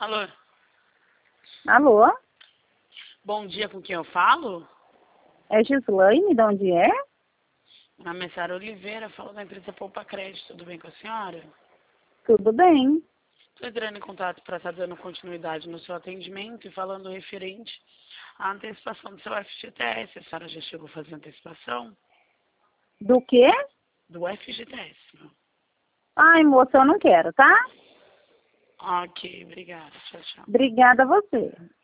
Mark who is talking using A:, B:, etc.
A: Alô?
B: Alô?
A: Bom dia, com quem eu falo?
B: É Gislaine, de onde é?
A: Meu nome é Sara Oliveira, falo da empresa Poupa Crédito. Tudo bem com a senhora?
B: Tudo bem.
A: Estou entrando em contato para estar dando continuidade no seu atendimento e falando referente à antecipação do seu FGTS. A senhora já chegou a fazer antecipação?
B: Do quê?
A: Do FGTS.
B: Ai, moça, eu não quero, tá?
A: Ok, obrigada. Tchau, tchau.
B: Obrigada a você.